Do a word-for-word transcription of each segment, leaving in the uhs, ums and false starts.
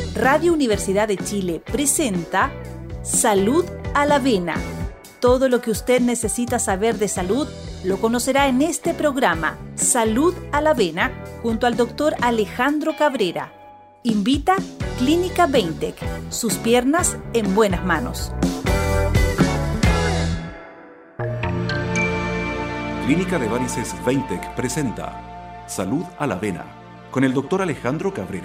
Radio Universidad de Chile presenta Salud a la Vena. Todo lo que usted necesita saber de salud lo conocerá en este programa, Salud a la Vena, junto al doctor Alejandro Cabrera. Invita Clínica Veintec, sus piernas en buenas manos. Clínica de Varices Veintec presenta Salud a la Vena, con el doctor Alejandro Cabrera.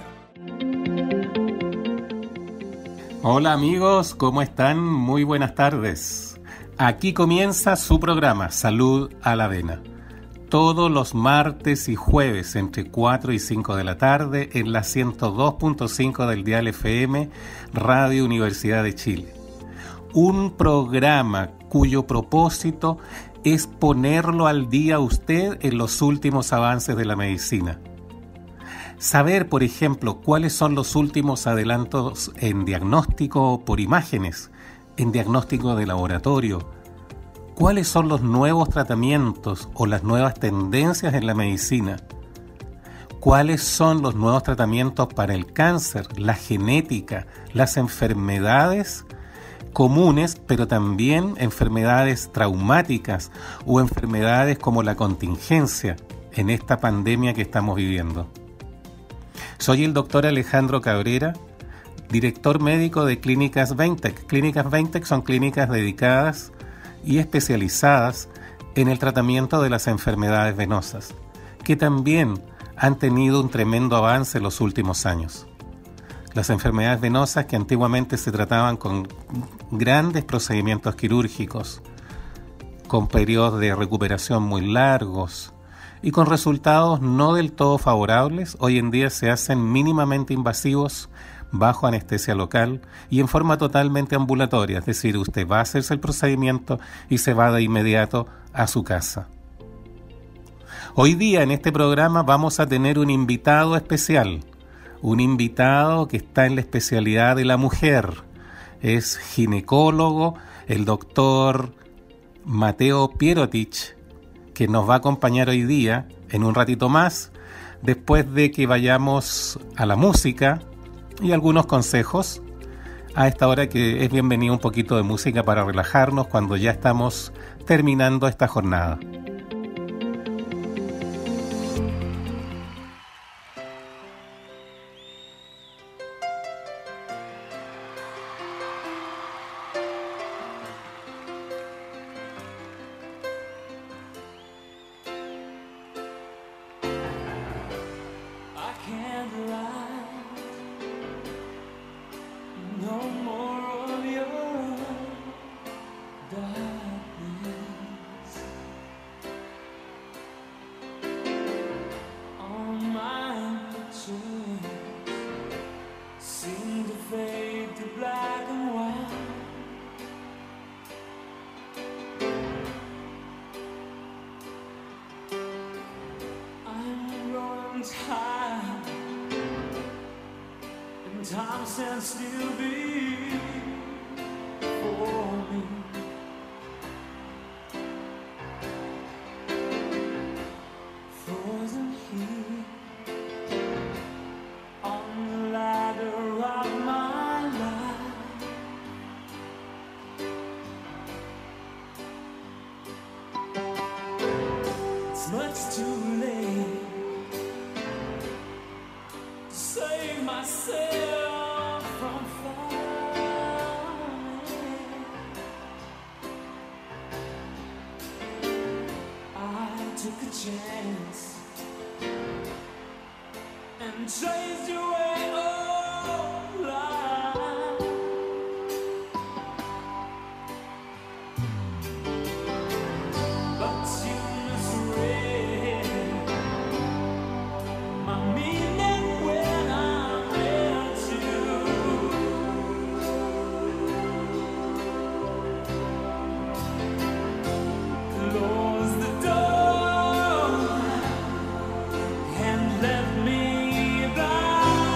Hola amigos, ¿cómo están? Muy buenas tardes. Aquí comienza su programa Salud a la Vena. Todos los martes y jueves entre cuatro y cinco de la tarde en la ciento dos punto cinco del dial F M Radio Universidad de Chile. Un programa cuyo propósito es ponerlo al día a usted en los últimos avances de la medicina. Saber, por ejemplo, cuáles son los últimos adelantos en diagnóstico por imágenes, en diagnóstico de laboratorio, cuáles son los nuevos tratamientos o las nuevas tendencias en la medicina, cuáles son los nuevos tratamientos para el cáncer, la genética, las enfermedades comunes, pero también enfermedades traumáticas o enfermedades como la contingencia en esta pandemia que estamos viviendo. Soy el doctor Alejandro Cabrera, director médico de Clínicas Veintec. Clínicas Veintec son clínicas dedicadas y especializadas en el tratamiento de las enfermedades venosas, que también han tenido un tremendo avance en los últimos años. Las enfermedades venosas que antiguamente se trataban con grandes procedimientos quirúrgicos, con periodos de recuperación muy largos y con resultados no del todo favorables, hoy en día se hacen mínimamente invasivos bajo anestesia local y en forma totalmente ambulatoria, es decir, usted va a hacerse el procedimiento y se va de inmediato a su casa. Hoy día en este programa vamos a tener un invitado especial, un invitado que está en la especialidad de la mujer. Es ginecólogo, el doctor Mateo Pierotich, que nos va a acompañar hoy día en un ratito más, después de que vayamos a la música y algunos consejos. A esta hora que es bienvenido un poquito de música para relajarnos cuando ya estamos terminando esta jornada. Let me die.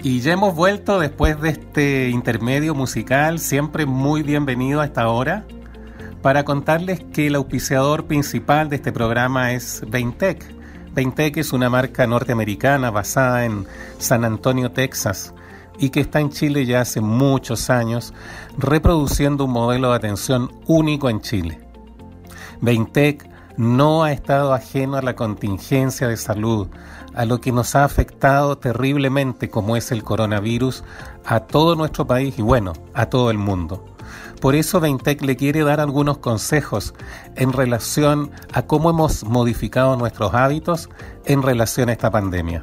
Y ya hemos vuelto después de este intermedio musical, siempre muy bienvenido a esta hora, para contarles que el auspiciador principal de este programa es Veintec. Veintec es una marca norteamericana basada en San Antonio, Texas, y que está en Chile ya hace muchos años, reproduciendo un modelo de atención único en Chile. Veintec no ha estado ajeno a la contingencia de salud, a lo que nos ha afectado terriblemente, como es el coronavirus, a todo nuestro país y bueno, a todo el mundo. Por eso Veintec le quiere dar algunos consejos en relación a cómo hemos modificado nuestros hábitos en relación a esta pandemia.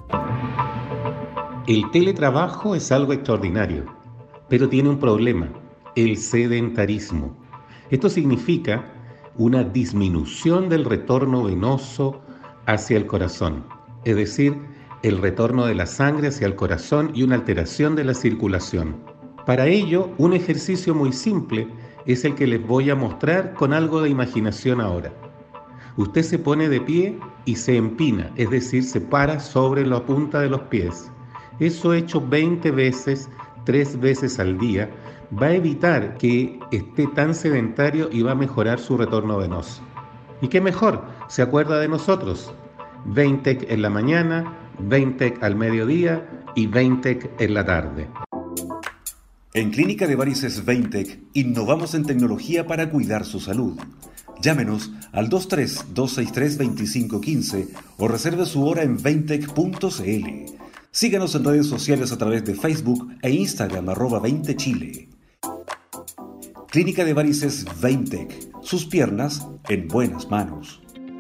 El teletrabajo es algo extraordinario, pero tiene un problema, el sedentarismo. Esto significa una disminución del retorno venoso hacia el corazón, es decir, el retorno de la sangre hacia el corazón y una alteración de la circulación. Para ello, un ejercicio muy simple es el que les voy a mostrar con algo de imaginación ahora. Usted se pone de pie y se empina, es decir, se para sobre la punta de los pies. Eso hecho veinte veces, tres veces al día, va a evitar que esté tan sedentario y va a mejorar su retorno venoso. ¿Y qué mejor? Se acuerda de nosotros. Veintec en la mañana, Veintec al mediodía y Veintec en la tarde. En Clínica de Varices Veintec innovamos en tecnología para cuidar su salud. Llámenos al dos tres dos seis tres dos cinco uno cinco o reserve su hora en veintec punto c l. Síganos en redes sociales a través de Facebook e Instagram arroba veinte chile. Clínica de Varices Veintec. Sus piernas en buenas manos.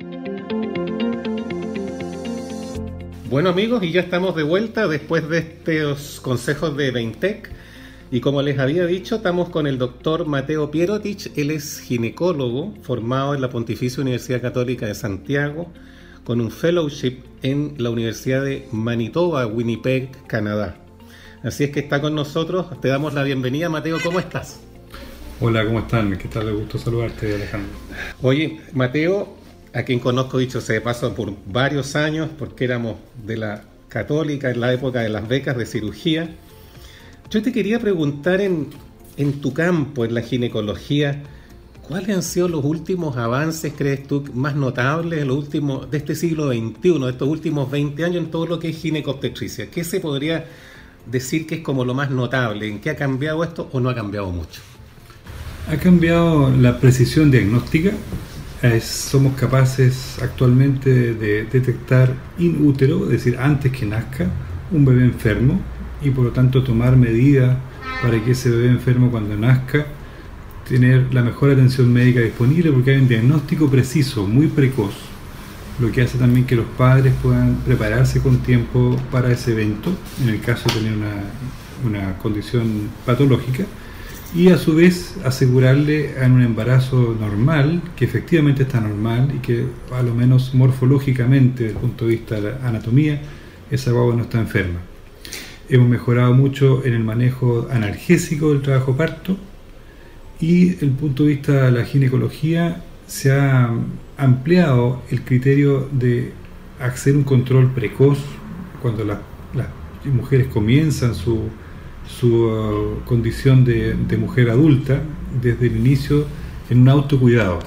Bueno amigos, y ya estamos de vuelta después de estos consejos de Veintec. Y como les había dicho, estamos con el doctor Mateo Pierotich. Él es ginecólogo formado en la Pontificia Universidad Católica de Santiago, con un fellowship en la Universidad de Manitoba, Winnipeg, Canadá. Así es que está con nosotros. Te damos la bienvenida, Mateo. ¿Cómo estás? Hola, ¿cómo están? ¿Qué tal? De gusto saludarte, Alejandro. Oye, Mateo, a quien conozco, dicho sea de paso, por varios años, porque éramos de la Católica en la época de las becas de cirugía. Yo te quería preguntar en, en tu campo, en la ginecología, ¿cuáles han sido los últimos avances, crees tú, más notables de, los últimos, de este siglo veintiuno, de estos últimos veinte años en todo lo que es ginecobstetricia? ¿Qué se podría decir que es como lo más notable? ¿En qué ha cambiado esto o no ha cambiado mucho? Ha cambiado la precisión diagnóstica. Es, somos capaces actualmente de detectar in útero, es decir, antes que nazca, un bebé enfermo y por lo tanto tomar medidas para que ese bebé enfermo cuando nazca tener la mejor atención médica disponible, porque hay un diagnóstico preciso, muy precoz, lo que hace también que los padres puedan prepararse con tiempo para ese evento, en el caso de tener una, una condición patológica, y a su vez asegurarle a un embarazo normal, que efectivamente está normal y que a lo menos morfológicamente, desde el punto de vista de la anatomía, esa guagua no está enferma. Hemos mejorado mucho en el manejo analgésico del trabajo parto, y desde el punto de vista de la ginecología se ha ampliado el criterio de hacer un control precoz cuando la, las mujeres comienzan su, su uh, condición de, de mujer adulta, desde el inicio en un autocuidado.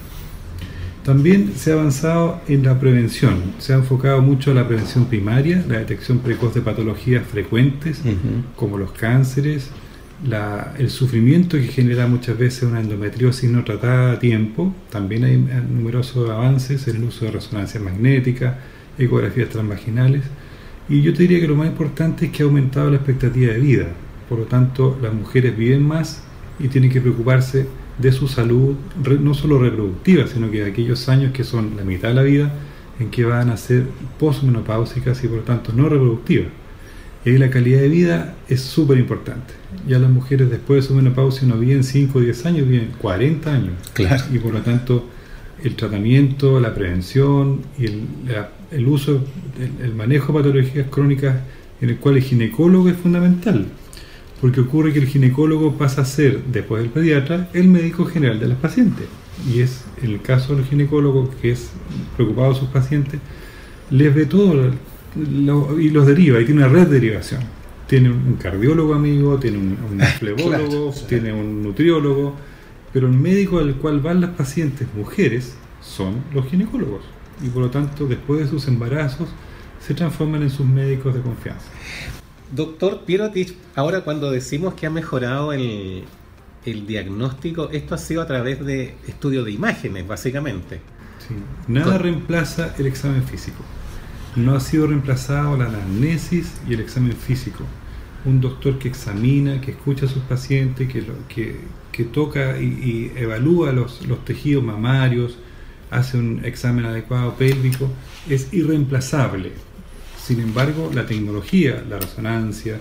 También se ha avanzado en la prevención, se ha enfocado mucho a la prevención primaria, la detección precoz de patologías frecuentes, uh-huh. como los cánceres, la, el sufrimiento que genera muchas veces una endometriosis no tratada a tiempo. También hay numerosos avances en el uso de resonancias magnéticas, ecografías transvaginales, y yo te diría que lo más importante es que ha aumentado la expectativa de vida. Por lo tanto, las mujeres viven más y tienen que preocuparse de su salud, no solo reproductiva, sino que de aquellos años que son la mitad de la vida en que van a ser posmenopáusicas y por lo tanto no reproductivas. Y ahí la calidad de vida es súper importante. Ya las mujeres después de su menopausia no viven cinco o diez años, viven cuarenta años. Claro. Y por lo tanto el tratamiento, la prevención y el, la, el uso, el, el manejo de patologías crónicas en el cual el ginecólogo es fundamental. Porque ocurre que el ginecólogo pasa a ser, después del pediatra, el médico general de las pacientes. Y es en el caso del ginecólogo, que es preocupado de sus pacientes, les ve todo lo, lo, y los deriva, y tiene una red de derivación. tiene un cardiólogo amigo, tiene un, un flebólogo, claro, tiene un nutriólogo, pero el médico al cual van las pacientes mujeres son los ginecólogos, y por lo tanto después de sus embarazos se transforman en sus médicos de confianza. Doctor Pierotic, ahora cuando decimos que ha mejorado el, el diagnóstico, esto ha sido a través de estudios de imágenes, básicamente. Sí. Nada Con... reemplaza el examen físico. No ha sido reemplazado la anamnesis y el examen físico. Un doctor que examina, que escucha a sus pacientes, que, lo, que, que toca y, y evalúa los, los tejidos mamarios, hace un examen adecuado pélvico, es irreemplazable. Sin embargo, la tecnología, la resonancia,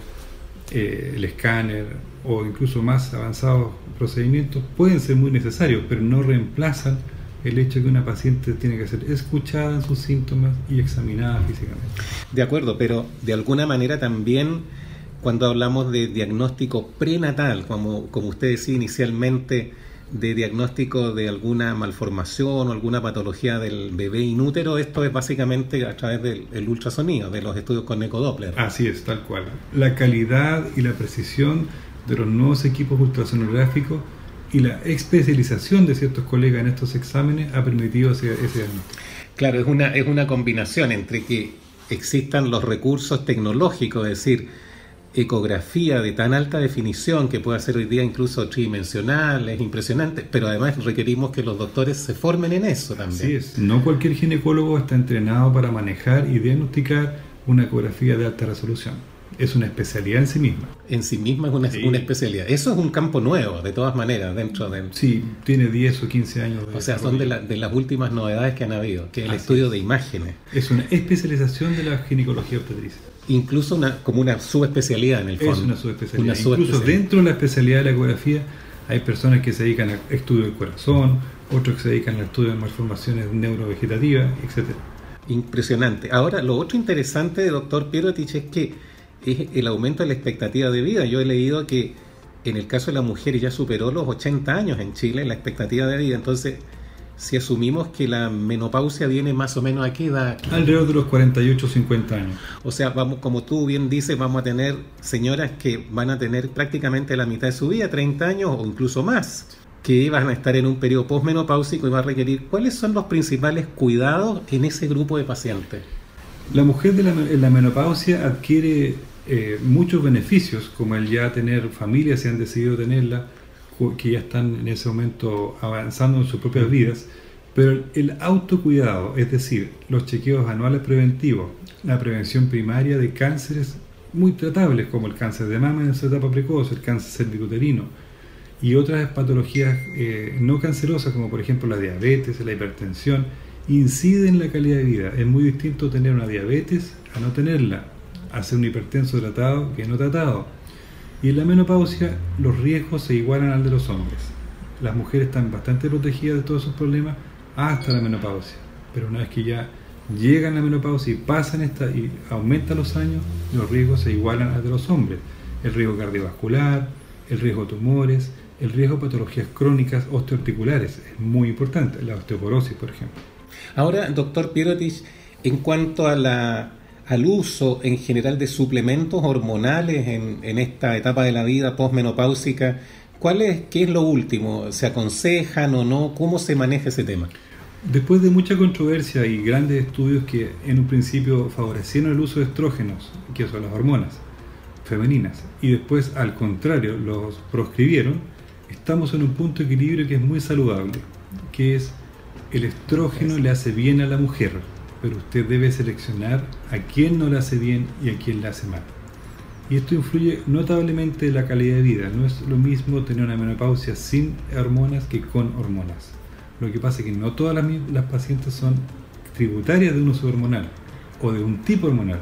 eh, el escáner o incluso más avanzados procedimientos pueden ser muy necesarios, pero no reemplazan el hecho de que una paciente tiene que ser escuchada en sus síntomas y examinada físicamente. De acuerdo, pero de alguna manera también cuando hablamos de diagnóstico prenatal, como, como usted decía inicialmente, de diagnóstico de alguna malformación o alguna patología del bebé inútero, esto es básicamente a través del el ultrasonido, de los estudios con ecodoppler. Así es, tal cual. La calidad y la precisión de los nuevos equipos ultrasonográficos y la especialización de ciertos colegas en estos exámenes ha permitido ese, ese diagnóstico. Claro, es una, es una combinación entre que existan los recursos tecnológicos, es decir, ecografía de tan alta definición que puede ser hoy día incluso tridimensional, es impresionante, pero además requerimos que los doctores se formen en eso también. Así es, no cualquier ginecólogo está entrenado para manejar y diagnosticar una ecografía de alta resolución. Es una especialidad en sí misma. En sí misma es una, sí. una especialidad. Eso es un campo nuevo, de todas maneras, dentro del... Sí, tiene diez o quince años. De o sea, son de, la, de las últimas novedades que han habido, que es el Así estudio es. de imágenes. Es una especialización de la ginecología obstetricia. Incluso una, como una subespecialidad en el fondo. Es una subespecialidad. Una Incluso subespecialidad. Dentro de la especialidad de la ecografía hay personas que se dedican al estudio del corazón, otros que se dedican al estudio de malformaciones neurovegetativas, etcétera. Impresionante. Ahora, lo otro interesante de doctor Pierotic es que es el aumento de la expectativa de vida. Yo he leído que en el caso de la mujer ya superó los ochenta años en Chile la expectativa de vida. Entonces, si asumimos que la menopausia viene más o menos a qué edad, alrededor de los cuarenta y ocho, cincuenta años. O sea, vamos, como tú bien dices, vamos a tener señoras que van a tener prácticamente la mitad de su vida, treinta años o incluso más, que van a estar en un periodo posmenopáusico y va a requerir. ¿Cuáles son los principales cuidados en ese grupo de pacientes? La mujer de la, en la menopausia adquiere eh, muchos beneficios, como el ya tener familia, si han decidido tenerla, que ya están en ese momento avanzando en sus propias vidas, pero el autocuidado, es decir, los chequeos anuales preventivos, la prevención primaria de cánceres muy tratables como el cáncer de mama en su etapa precoz, el cáncer cervicuterino y otras patologías eh, no cancerosas como por ejemplo la diabetes, la hipertensión, inciden en la calidad de vida. Es muy distinto tener una diabetes a no tenerla, a ser un hipertenso tratado que no tratado. Y en la menopausia los riesgos se igualan al de los hombres. Las mujeres están bastante protegidas de todos esos problemas hasta la menopausia. Pero una vez que ya llegan a la menopausia y pasan esta y aumentan los años, los riesgos se igualan al de los hombres. El riesgo cardiovascular, el riesgo de tumores, el riesgo de patologías crónicas osteoarticulares es muy importante, la osteoporosis, por ejemplo. Ahora, doctor Pierotic, en cuanto a la al uso en general de suplementos hormonales en, en esta etapa de la vida posmenopáusica, ¿cuál es, qué es lo último? ¿Se aconsejan o no? ¿Cómo se maneja ese tema? Después de mucha controversia y grandes estudios que en un principio favorecieron el uso de estrógenos, que son las hormonas femeninas, y después al contrario los proscribieron, estamos en un punto de equilibrio que es muy saludable, que es el estrógeno le hace bien a la mujer, pero usted debe seleccionar a quién no le hace bien y a quién le hace mal. Y esto influye notablemente en la calidad de vida. No es lo mismo tener una menopausia sin hormonas que con hormonas. Lo que pasa es que no todas las, las pacientes son tributarias de un uso hormonal o de un tipo hormonal.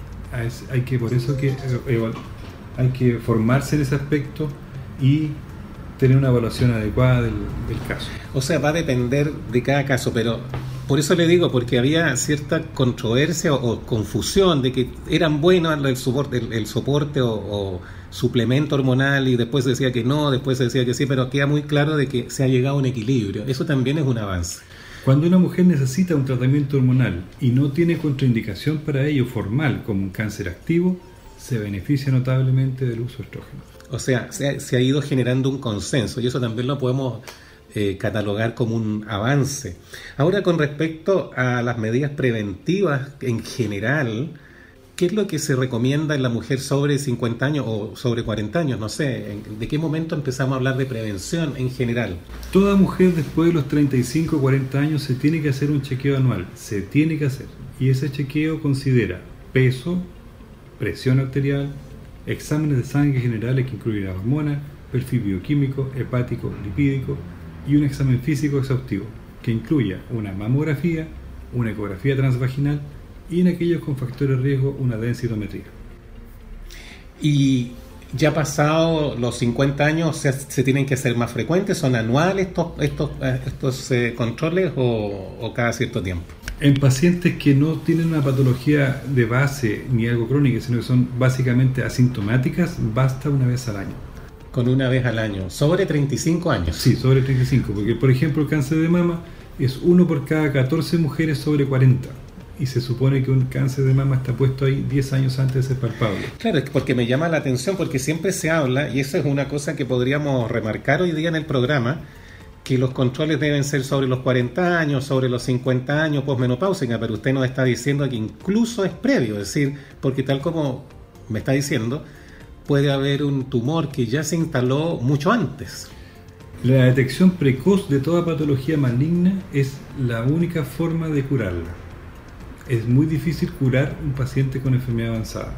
Es, hay que, por eso que eh, hay que formarse en ese aspecto y tener una evaluación adecuada del, del caso. O sea, va a depender de cada caso, pero por eso le digo, porque había cierta controversia o, o confusión de que eran buenos el soporte, el, el soporte o, o suplemento hormonal y después se decía que no, después se decía que sí, pero queda muy claro de que se ha llegado a un equilibrio. Eso también es un avance. Cuando una mujer necesita un tratamiento hormonal y no tiene contraindicación para ello formal, como un cáncer activo, se beneficia notablemente del uso de estrógeno. O sea, se ha, se ha ido generando un consenso y eso también lo podemos eh, catalogar como un avance. Ahora, con respecto a las medidas preventivas en general, ¿qué es lo que se recomienda en la mujer sobre cincuenta años o sobre cuarenta años? No sé, ¿de qué momento empezamos a hablar de prevención en general? Toda mujer después de los treinta y cinco o cuarenta años se tiene que hacer un chequeo anual, se tiene que hacer. Y ese chequeo considera peso, presión arterial, exámenes de sangre generales que incluyen la hormona, perfil bioquímico, hepático, lipídico y un examen físico exhaustivo que incluya una mamografía, una ecografía transvaginal y en aquellos con factores de riesgo una densitometría. Y ya pasado los cincuenta años, ¿se, se tienen que hacer más frecuentes? ¿Son anuales estos, estos, estos eh, controles o, o cada cierto tiempo? En pacientes que no tienen una patología de base ni algo crónico, sino que son básicamente asintomáticas, basta una vez al año. Con una vez al año, sobre treinta y cinco años. Sí, sobre treinta y cinco, porque por ejemplo el cáncer de mama es uno por cada catorce mujeres sobre cuarenta. Y se supone que un cáncer de mama está puesto ahí diez años antes de ser palpable. Claro, porque me llama la atención, porque siempre se habla, y eso es una cosa que podríamos remarcar hoy día en el programa, que los controles deben ser sobre los cuarenta años, sobre los cincuenta años, posmenopáusica, pero usted nos está diciendo que incluso es previo, es decir, porque tal como me está diciendo, puede haber un tumor que ya se instaló mucho antes. La detección precoz de toda patología maligna es la única forma de curarla. Es muy difícil curar un paciente con enfermedad avanzada.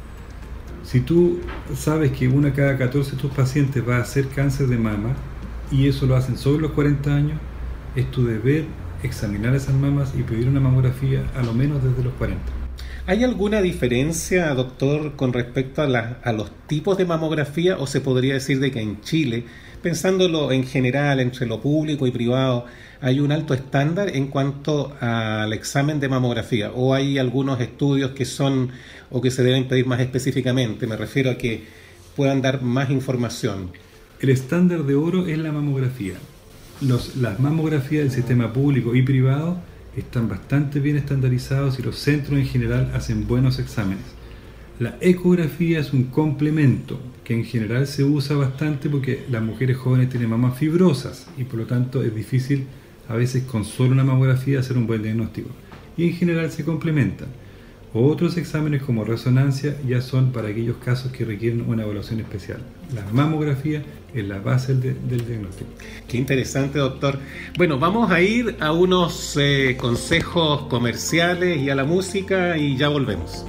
Si tú sabes que una cada catorce de tus pacientes va a hacer cáncer de mama y eso lo hacen sobre los cuarenta años, es tu deber examinar esas mamas y pedir una mamografía a lo menos desde los cuarenta. ¿Hay alguna diferencia, doctor, con respecto a, la, a los tipos de mamografía o se podría decir de que en Chile, pensándolo en general entre lo público y privado, hay un alto estándar en cuanto al examen de mamografía o hay algunos estudios que son o que se deben pedir más específicamente? Me refiero a que puedan dar más información. El estándar de oro es la mamografía. Los, las mamografías del sistema público y privado están bastante bien estandarizados y los centros en general hacen buenos exámenes. La ecografía es un complemento que en general se usa bastante porque las mujeres jóvenes tienen mamas fibrosas y por lo tanto es difícil a veces con solo una mamografía hacer un buen diagnóstico. Y en general se complementan. Otros exámenes como resonancia ya son para aquellos casos que requieren una evaluación especial. La mamografía es la base del, del diagnóstico. Qué interesante, doctor. Bueno, vamos a ir a unos eh, consejos comerciales y a la música y ya volvemos.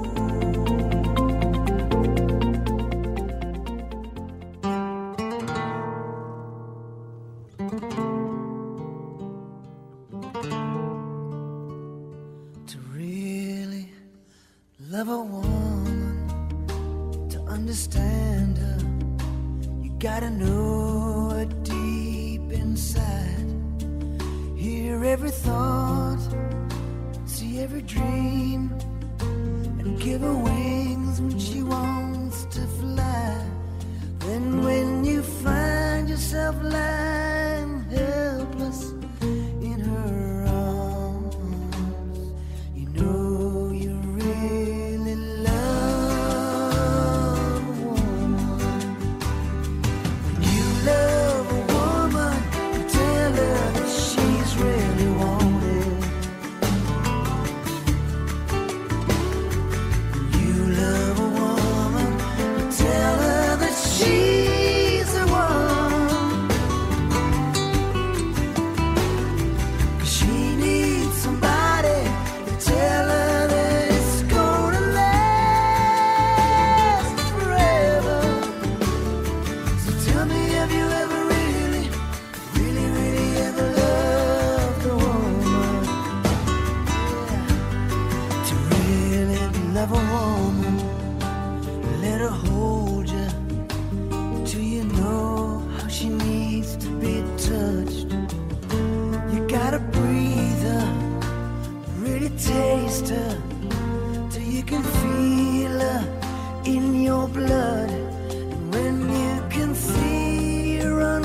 Love a woman, to understand her, you gotta know her deep inside. Hear every thought, see every dream, and give her wings when she wants to fly. Then when you find yourself lying helpless in her arms, you know you really love a woman. When you love a woman, you tell her that she's really wanted. When you love a woman, you tell her that she's the one. 'Cause she needs somebody to tell her that it's gonna last forever. So tell me, have you ever really, really, really ever loved a woman? Yeah. To really love a woman, let her hold you till you know how she needs to be touched. You gotta breathe her, really taste her, till you can feel her in your blood. And when you can see her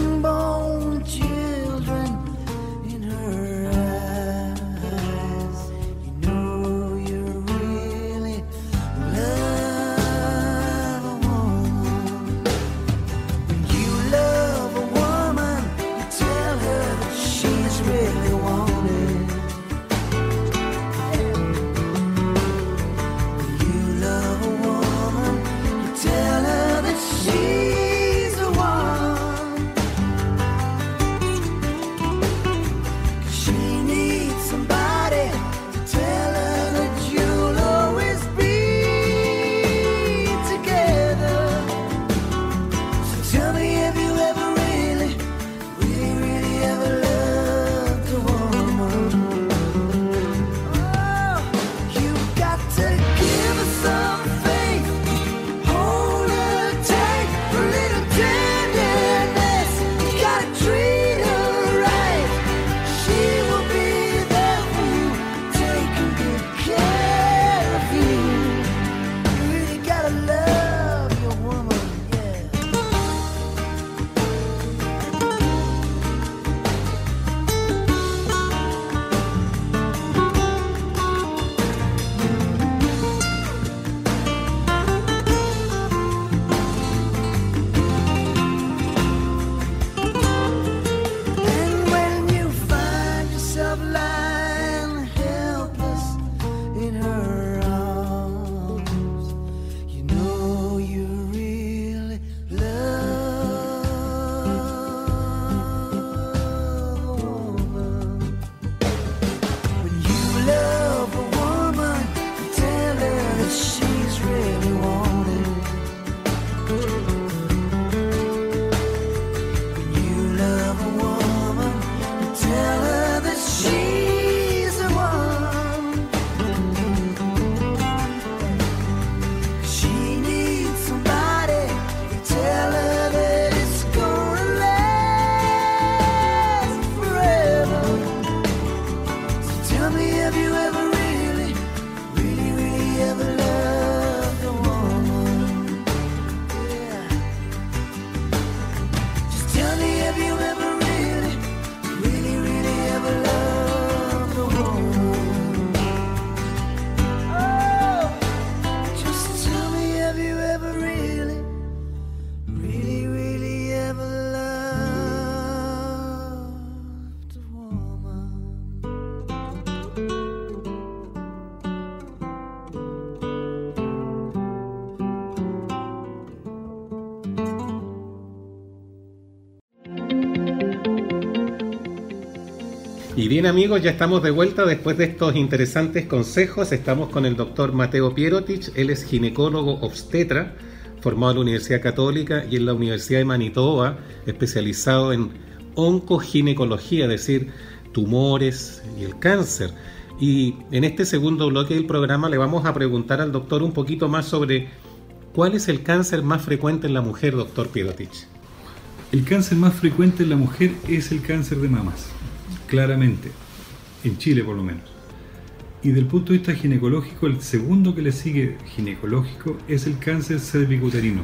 Y bien amigos, ya estamos de vuelta después de estos interesantes consejos. Estamos con el doctor Mateo Pierotich. Él es ginecólogo obstetra, formado en la Universidad Católica y en la Universidad de Manitoba, especializado en oncoginecología, es decir, tumores y el cáncer. Y en este segundo bloque del programa le vamos a preguntar al doctor un poquito más sobre cuál es el cáncer más frecuente en la mujer, doctor Pierotich. El cáncer más frecuente en la mujer es el cáncer de mamas. Claramente, en Chile por lo menos. Y del punto de vista ginecológico, el segundo que le sigue ginecológico es el cáncer cervicuterino.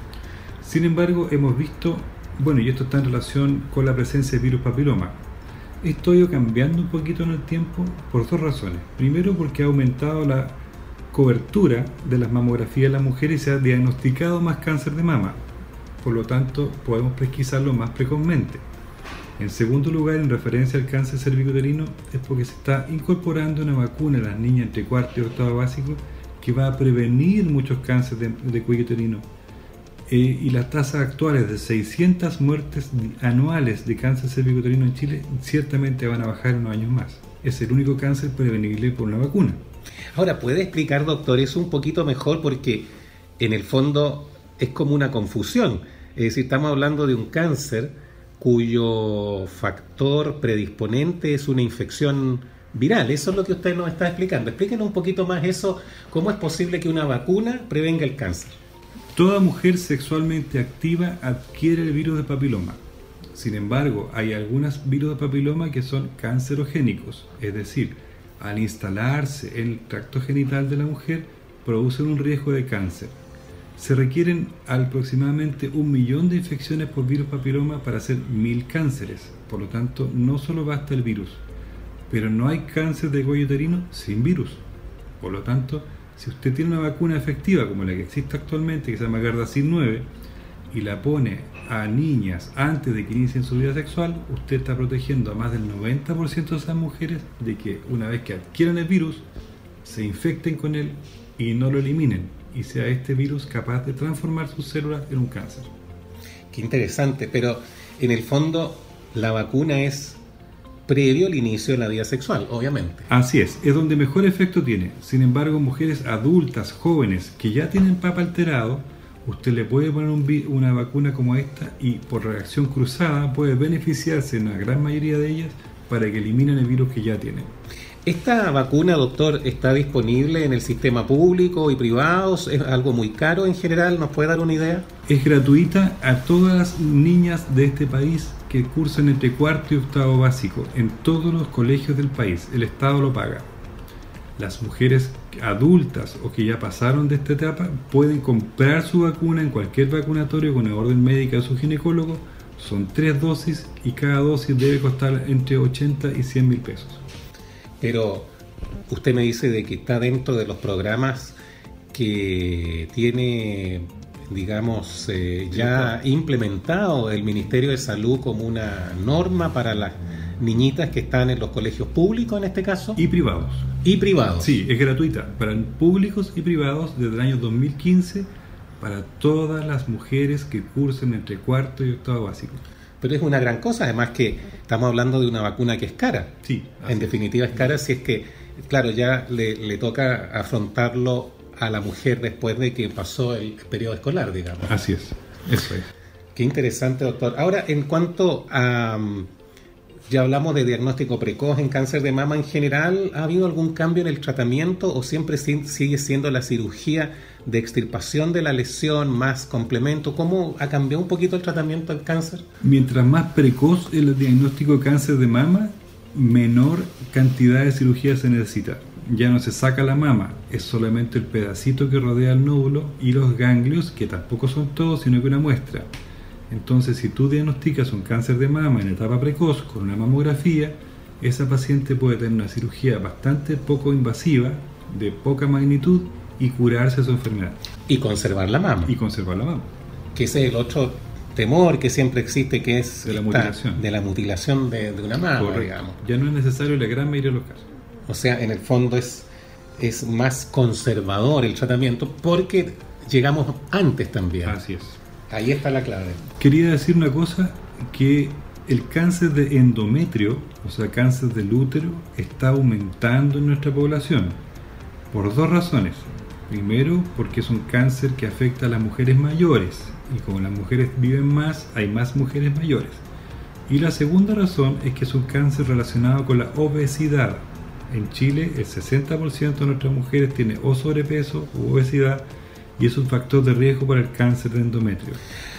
Sin embargo, hemos visto, bueno, y esto está en relación con la presencia de virus papiloma. Esto ha ido cambiando un poquito en el tiempo por dos razones. Primero, porque ha aumentado la cobertura de las mamografías en las mujeres y se ha diagnosticado más cáncer de mama. Por lo tanto, podemos pesquisarlo más precozmente. En segundo lugar, en referencia al cáncer cervicuterino, es porque se está incorporando una vacuna a las niñas entre cuarto y octavo básico que va a prevenir muchos cánceres de, de cuello uterino. Eh, y las tasas actuales de seiscientas muertes anuales de cáncer cervicuterino en Chile ciertamente van a bajar en unos años más. Es el único cáncer prevenible por una vacuna. Ahora, ¿puede explicar, doctor, eso un poquito mejor? Porque en el fondo es como una confusión. Es decir, estamos hablando de un cáncer cuyo factor predisponente es una infección viral. Eso es lo que usted nos está explicando. Explíquenos un poquito más eso. ¿Cómo es posible que una vacuna prevenga el cáncer? Toda mujer sexualmente activa adquiere el virus de papiloma. Sin embargo, hay algunos virus de papiloma que son cancerogénicos, es decir, al instalarse en el tracto genital de la mujer, producen un riesgo de cáncer. Se requieren aproximadamente un millón de infecciones por virus papiloma para hacer mil cánceres. Por lo tanto, no solo basta el virus. Pero no hay cáncer de cuello uterino sin virus. Por lo tanto, si usted tiene una vacuna efectiva como la que existe actualmente, que se llama Gardasil nueve, y la pone a niñas antes de que inicien su vida sexual, usted está protegiendo a más del noventa por ciento de esas mujeres de que una vez que adquieran el virus, se infecten con él y no lo eliminen, y sea este virus capaz de transformar sus células en un cáncer. Qué interesante, pero en el fondo la vacuna es previo al inicio de la vida sexual, obviamente. Así es, es donde mejor efecto tiene. Sin embargo, mujeres adultas, jóvenes, que ya tienen papa alterado, usted le puede poner un vi- una vacuna como esta y por reacción cruzada puede beneficiarse en la gran mayoría de ellas para que eliminen el virus que ya tienen. ¿Esta vacuna, doctor, está disponible en el sistema público y privado? ¿Es algo muy caro en general? ¿Nos puede dar una idea? Es gratuita a todas las niñas de este país que cursan entre cuarto y octavo básico en todos los colegios del país. El Estado lo paga. Las mujeres adultas o que ya pasaron de esta etapa pueden comprar su vacuna en cualquier vacunatorio con la orden médica de su ginecólogo. Son tres dosis y cada dosis debe costar entre ochenta y cien mil pesos. Pero usted me dice de que está dentro de los programas que tiene, digamos, eh, ya implementado el Ministerio de Salud como una norma para las niñitas que están en los colegios públicos en este caso. Y privados. Y privados. Sí, es gratuita para públicos y privados desde el año dos mil quince para todas las mujeres que cursen entre cuarto y octavo básico. Pero es una gran cosa, además que estamos hablando de una vacuna que es cara. Sí, en definitiva es cara si es que, claro, ya le, le toca afrontarlo a la mujer después de que pasó el periodo escolar, digamos. Así es, eso es. Qué interesante, doctor. Ahora, en cuanto a... Ya hablamos de diagnóstico precoz en cáncer de mama en general. ¿Ha habido algún cambio en el tratamiento o siempre sigue siendo la cirugía de extirpación de la lesión más complemento? ¿Cómo ha cambiado un poquito el tratamiento del cáncer? Mientras más precoz el diagnóstico de cáncer de mama, menor cantidad de cirugía se necesita. Ya no se saca la mama, es solamente el pedacito que rodea el nódulo y los ganglios, que tampoco son todos, sino que una muestra. Entonces, si tú diagnosticas un cáncer de mama en etapa precoz con una mamografía, esa paciente puede tener una cirugía bastante poco invasiva, de poca magnitud, y curarse su enfermedad. Y conservar la mama. Y conservar la mama. Que ese es el otro temor que siempre existe, que es de la esta, mutilación, de, la mutilación de, de una mama. Correcto. Digamos. Ya no es necesario en la gran mayoría de los casos. O sea, en el fondo es, es más conservador el tratamiento porque llegamos antes también. Así es. Ahí está la clave. Quería decir una cosa, que El cáncer de endometrio, o sea, cáncer del útero, está aumentando en nuestra población por dos razones. Primero, porque es un cáncer que afecta a las mujeres mayores, y como las mujeres viven más, hay más mujeres mayores. Y la segunda razón es que es un cáncer relacionado con la obesidad. En Chile, el sesenta por ciento de nuestras mujeres tiene o sobrepeso o obesidad, y es un factor de riesgo para el cáncer de endometrio.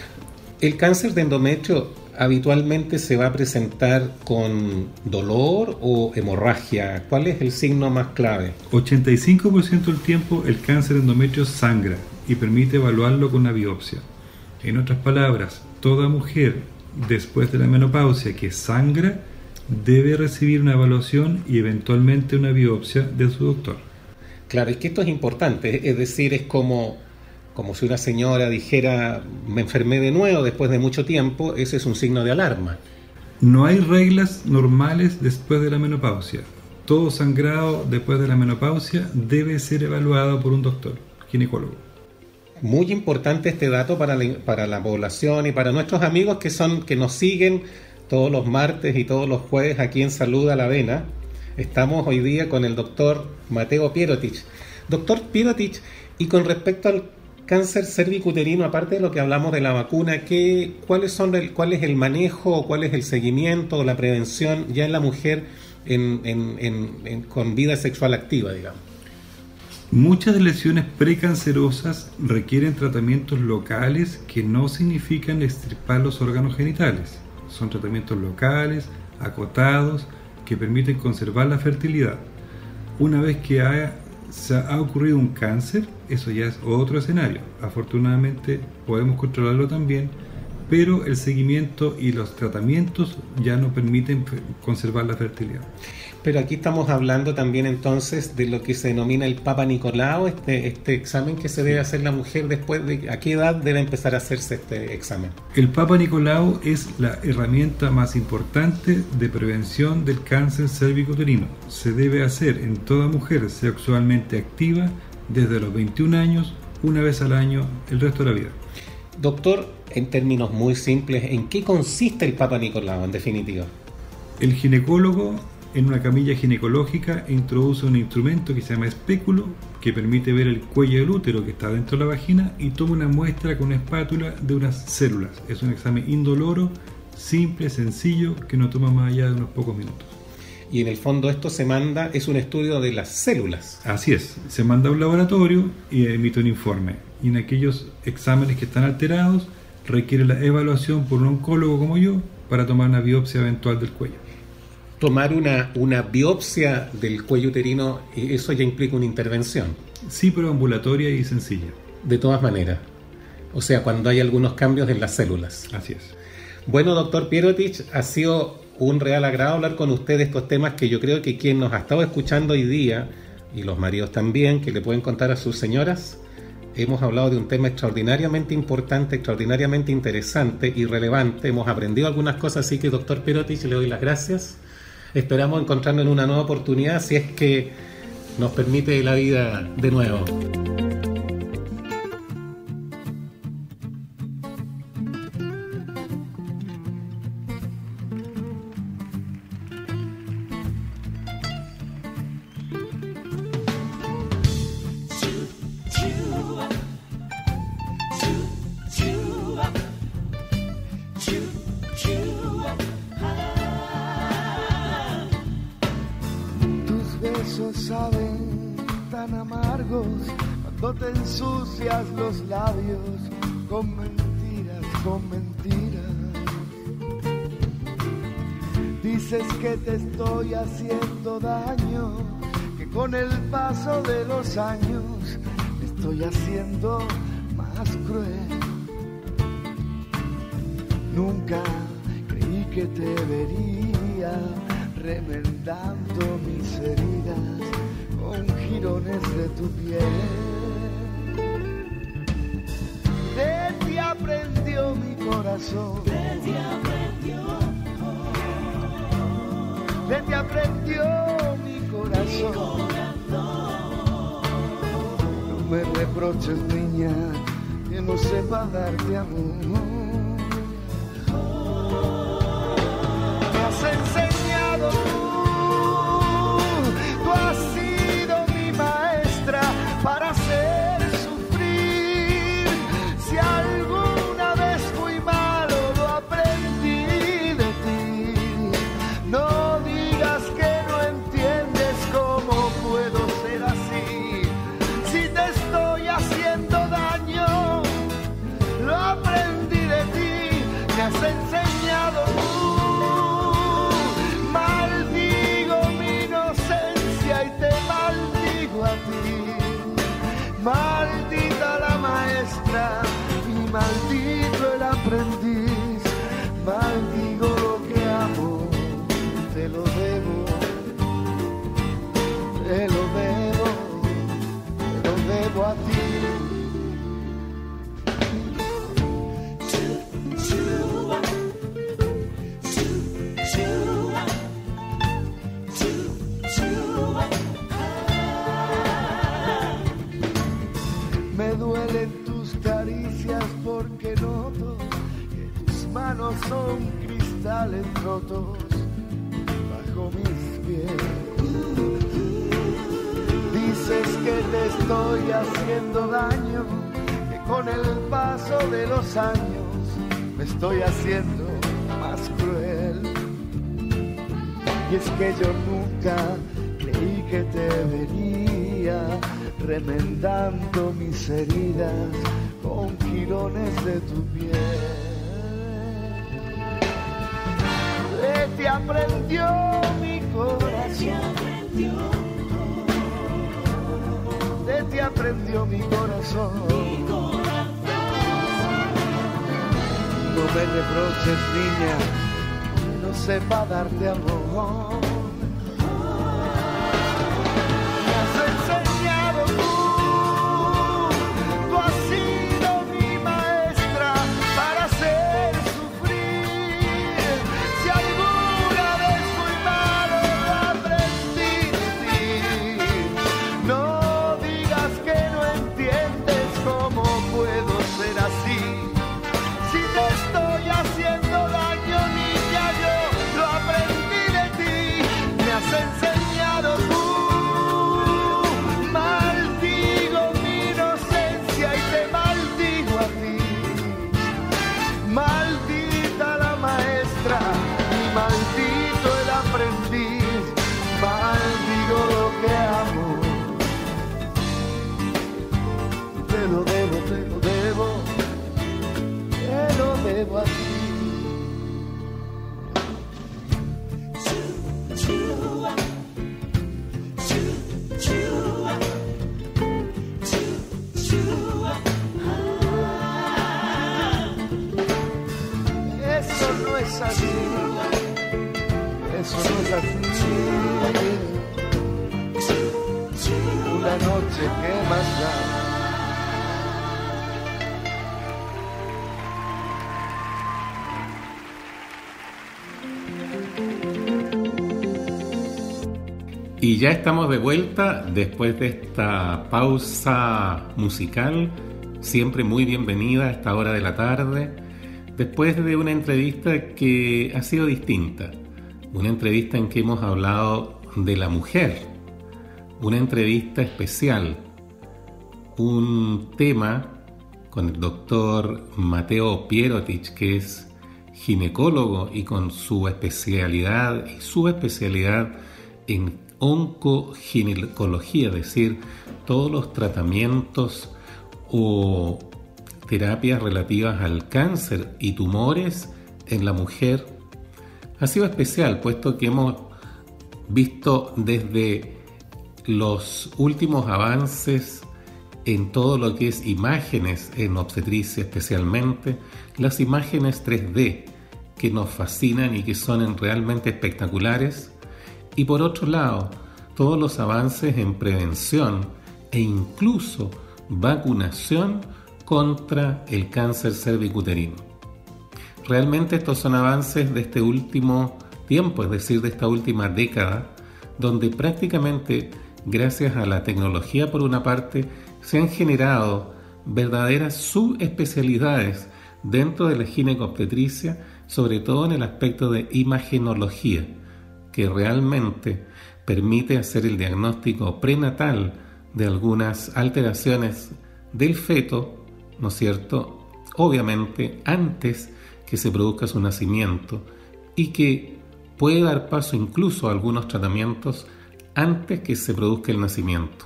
El cáncer de endometrio habitualmente se va a presentar con dolor o hemorragia. ¿Cuál es el signo más clave? ochenta y cinco por ciento del tiempo el cáncer de endometrio sangra y permite evaluarlo con una biopsia. En otras palabras, toda mujer después de la menopausia que sangra debe recibir una evaluación y eventualmente una biopsia de su doctor. Claro, es que esto es importante, es decir, es como, como si una señora dijera, me enfermé de nuevo después de mucho tiempo, ese es un signo de alarma. No hay reglas normales después de la menopausia. Todo sangrado después de la menopausia debe ser evaluado por un doctor, ginecólogo. Muy importante este dato para la, para la población y para nuestros amigos que son que nos siguen todos los martes y todos los jueves aquí en Salud a la Vena. Estamos hoy día con el doctor Mateo Pierotich. Doctor Pierotich, y con respecto al cáncer cervicuterino, aparte de lo que hablamos de la vacuna, ¿qué, cuáles son el, ¿cuál es el manejo, cuál es el seguimiento o la prevención ya en la mujer en, en, en, en, con vida sexual activa, digamos? Muchas lesiones precancerosas requieren tratamientos locales que no significan extirpar los órganos genitales. Son tratamientos locales, acotados, que permiten conservar la fertilidad. Una vez que haya, se ha ocurrido un cáncer, eso ya es otro escenario. Afortunadamente podemos controlarlo también, pero el seguimiento y los tratamientos ya no permiten conservar la fertilidad. Pero aquí estamos hablando también entonces de lo que se denomina el Papa Nicolau, este, este examen que se debe hacer la mujer después de... ¿A qué edad debe empezar a hacerse este examen? El Papa Nicolau es la herramienta más importante de prevención del cáncer cervicuterino. Se debe hacer en toda mujer sexualmente activa desde los veintiún años, una vez al año, el resto de la vida. Doctor, en términos muy simples, ¿en qué consiste el Papa Nicolau en definitiva? El ginecólogo, en una camilla ginecológica, introduce un instrumento que se llama espéculo, que permite ver el cuello del útero que está dentro de la vagina, y toma una muestra con una espátula de unas células. Es un examen indoloro, simple, sencillo, que no toma más allá de unos pocos minutos. Y en el fondo esto se manda, es un estudio de las células. Así es, se manda a un laboratorio y emite un informe. Y en aquellos exámenes que están alterados, requiere la evaluación por un oncólogo como yo para tomar una biopsia eventual del cuello. Tomar una, una biopsia del cuello uterino, eso ya implica una intervención. Sí, pero ambulatoria y sencilla. De todas maneras. O sea, cuando hay algunos cambios en las células. Así es. Bueno, doctor Pierotich, ha sido un real agrado hablar con usted de estos temas que yo creo que quien nos ha estado escuchando hoy día, y los maridos también, que le pueden contar a sus señoras, hemos hablado de un tema extraordinariamente importante, extraordinariamente interesante y relevante. Hemos aprendido algunas cosas, así que doctor Pierotich, le doy las gracias. Esperamos encontrarnos en una nueva oportunidad, si es que nos permite la vida de nuevo. Saben tan amargos cuando te ensucias los labios con mentiras, con mentiras. Dices que te estoy haciendo daño, que con el paso de los años me estoy haciendo más cruel. Nunca creí que te vería remendando mis heridas con jirones de tu piel. De ti aprendió mi corazón, de ti aprendió, de ti aprendió mi corazón. No me reproches, niña, que no sepa darte amor. manos son cristales rotos bajo mis pies. Dices que te estoy haciendo daño, que con el paso de los años me estoy haciendo más cruel. Y es que yo nunca creí que te vería remendando mis heridas con jirones de tu piel. De ti aprendió mi corazón, de ti aprendió mi corazón. No me reproches, niña, no sepa darte amor. Me has enseñado tú, tú has sido mi maestra para hacer sufrir. Si alguna vez fui malo, lo aprendí de ti. No digas que no entiendes cómo puedo ser así. Si te estoy haciendo daño, niña, yo lo aprendí de ti. Me has enseñado tú. Maldigo mi inocencia y te maldigo a ti. Maldita la maestra y maldito el aprendiz. Maldigo lo que amo. Te lo debo, te lo debo. Te lo debo a ti. Eso no es así. Eso no es así. Una noche que más da. Y ya estamos de vuelta después de esta pausa musical, siempre muy bienvenida a esta hora de la tarde, después de una entrevista que ha sido distinta, una entrevista en que hemos hablado de la mujer, una entrevista especial, un tema con el doctor Mateo Pierotic, que es ginecólogo y con su especialidad y su especialidad en oncoginecología, es decir, todos los tratamientos o terapias relativas al cáncer y tumores en la mujer. Ha sido especial, puesto que hemos visto desde los últimos avances en todo lo que es imágenes en obstetricia, especialmente las imágenes tres D que nos fascinan y que son realmente espectaculares. Y por otro lado, todos los avances en prevención e incluso vacunación contra el cáncer cervicuterino. Realmente estos son avances de este último tiempo, es decir, de esta última década, donde prácticamente gracias a la tecnología por una parte se han generado verdaderas subespecialidades dentro de la ginecobstetricia, sobre todo en el aspecto de imagenología, que realmente permite hacer el diagnóstico prenatal de algunas alteraciones del feto, ¿no es cierto?, obviamente antes que se produzca su nacimiento, y que puede dar paso incluso a algunos tratamientos antes que se produzca el nacimiento.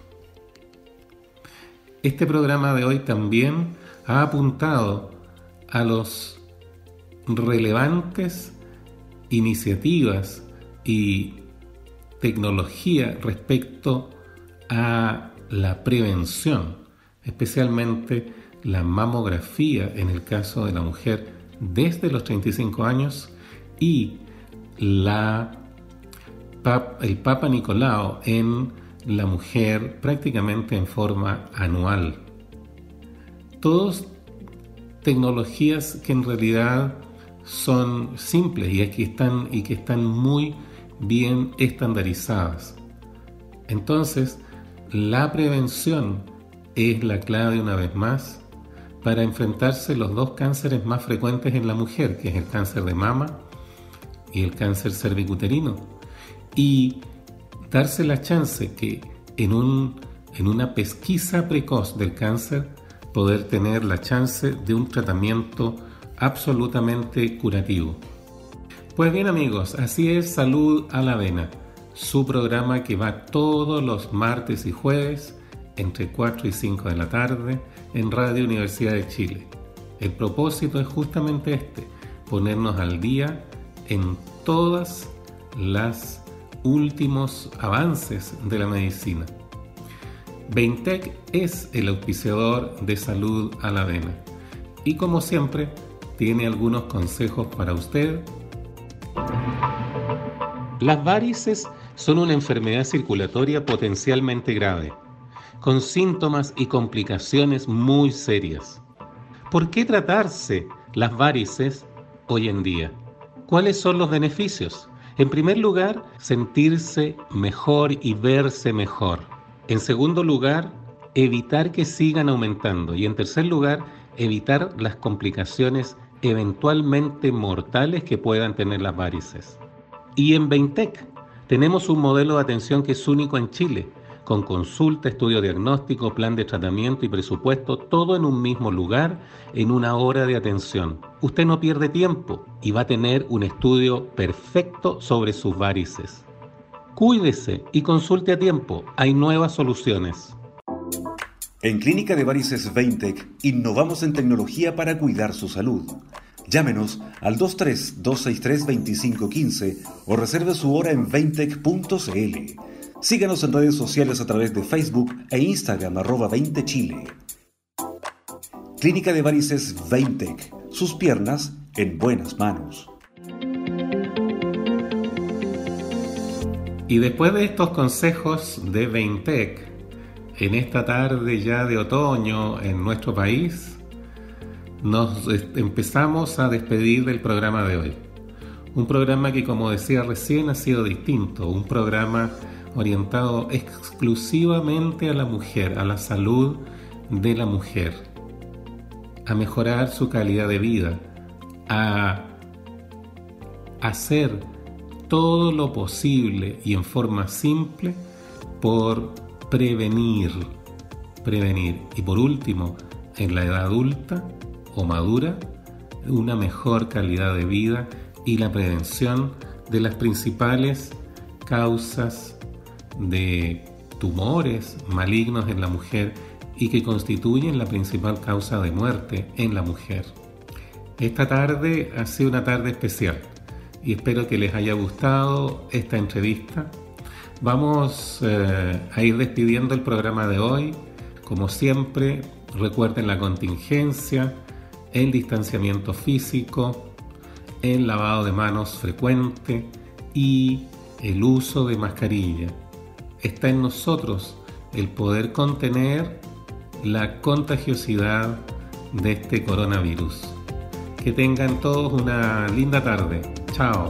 Este programa de hoy también ha apuntado a los relevantes iniciativas y tecnología respecto a la prevención, especialmente la mamografía en el caso de la mujer desde los treinta y cinco años y la, el Papa Nicolau en la mujer prácticamente en forma anual. Todas tecnologías que en realidad son simples y que están, y que están muy bien estandarizadas. Entonces, la prevención es la clave una vez más para enfrentarse los dos cánceres más frecuentes en la mujer, que es el cáncer de mama y el cáncer cervicuterino, y darse la chance que en, un, en una pesquisa precoz del cáncer poder tener la chance de un tratamiento absolutamente curativo. Pues bien amigos, así es Salud a la Avena, su programa que va todos los martes y jueves entre cuatro y cinco de la tarde en Radio Universidad de Chile. El propósito es justamente este, ponernos al día en todas las últimos avances de la medicina. Veintec es el auspiciador de Salud a la Avena y como siempre tiene algunos consejos para usted. Las varices son una enfermedad circulatoria potencialmente grave, con síntomas y complicaciones muy serias. ¿Por qué tratarse las varices hoy en día? ¿Cuáles son los beneficios? En primer lugar, sentirse mejor y verse mejor. En segundo lugar, evitar que sigan aumentando. Y en tercer lugar, evitar las complicaciones eventualmente mortales que puedan tener las varices. Y en Veintec tenemos un modelo de atención que es único en Chile, con consulta, estudio diagnóstico, plan de tratamiento y presupuesto, todo en un mismo lugar, en una hora de atención. Usted no pierde tiempo y va a tener un estudio perfecto sobre sus varices. Cuídese y consulte a tiempo, hay nuevas soluciones. En Clínica de Varices Veintec innovamos en tecnología para cuidar su salud. Llámenos al dos tres dos seis tres dos cinco uno cinco o reserve su hora en veintec punto c l. Síganos en redes sociales a través de Facebook e Instagram arroba veinte Chile. Clínica de Varices Veintec, sus piernas en buenas manos. Y después de estos consejos de Veintec, en esta tarde ya de otoño en nuestro país, nos empezamos a despedir del programa de hoy. Un programa que, como decía recién, ha sido distinto, un programa orientado exclusivamente a la mujer, a la salud de la mujer, a mejorar su calidad de vida, a hacer todo lo posible y en forma simple por prevenir, prevenir. Y por último, en la edad adulta o madura, una mejor calidad de vida y la prevención de las principales causas de tumores malignos en la mujer y que constituyen la principal causa de muerte en la mujer. Esta tarde ha sido una tarde especial y espero que les haya gustado esta entrevista. Vamos eh, a ir despidiendo el programa de hoy. Como siempre, recuerden la contingencia, el distanciamiento físico, el lavado de manos frecuente y el uso de mascarilla. Está en nosotros el poder contener la contagiosidad de este coronavirus. Que tengan todos una linda tarde. Chao.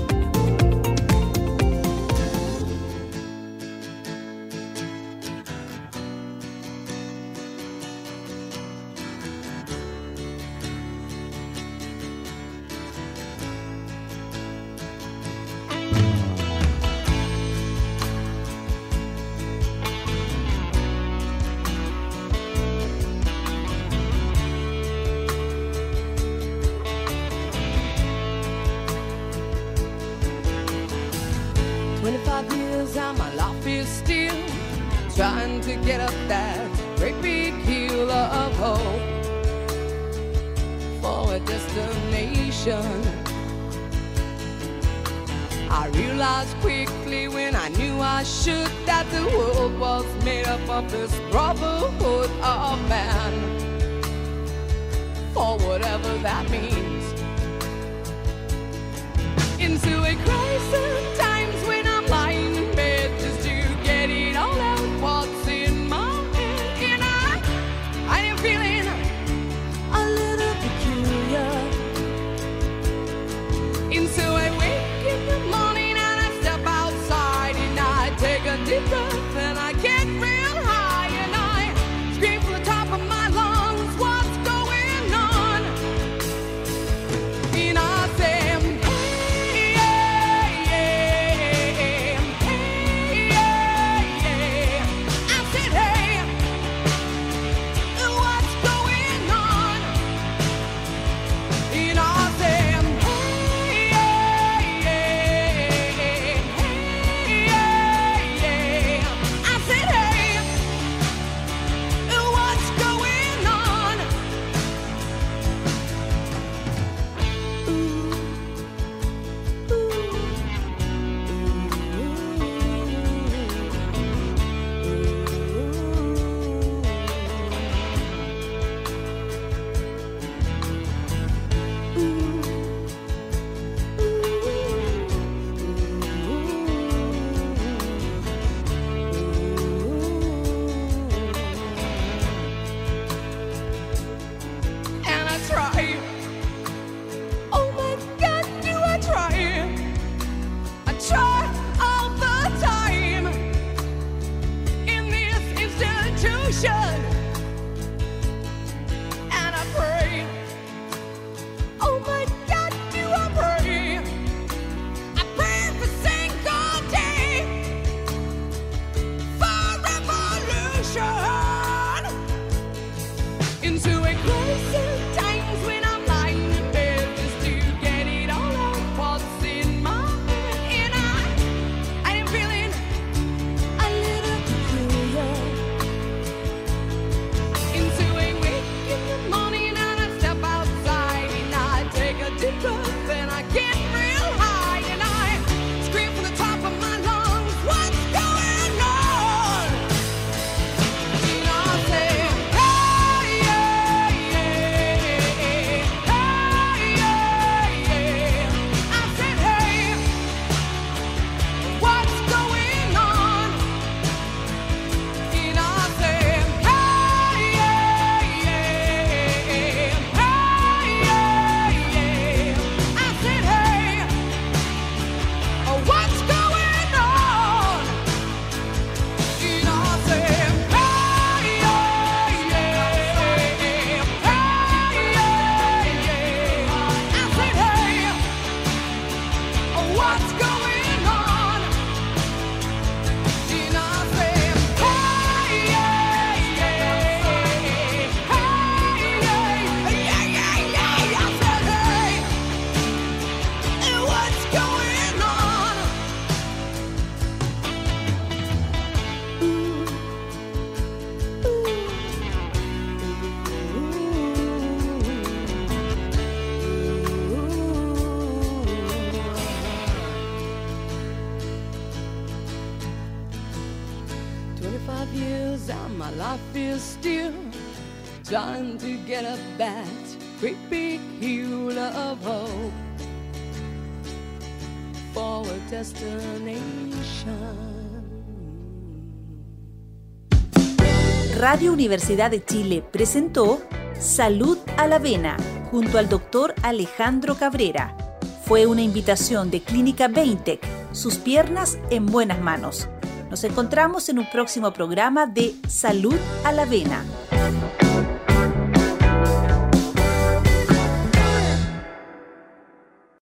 twenty-five years and my life is still trying to get up that great big hill of hope for a destination. I realized quickly when I knew I should that the world was made up of this brotherhood of man, for whatever that means. Into a crisis times when I'm lying in bed just to get it all out what's in my head, and I, I am feeling a little peculiar. And so I wake in the morning and I step outside and I take a deep breath and I get real high and I scream from the top of my lungs, what's going years and my life is still trying to get up that great big hill of hope for a destination. Radio Universidad de Chile presentó Salud a la Vena junto al doctor Alejandro Cabrera. Fue una invitación de Clínica Veintec, sus piernas en buenas manos. Nos encontramos en un próximo programa de Salud a la Vena.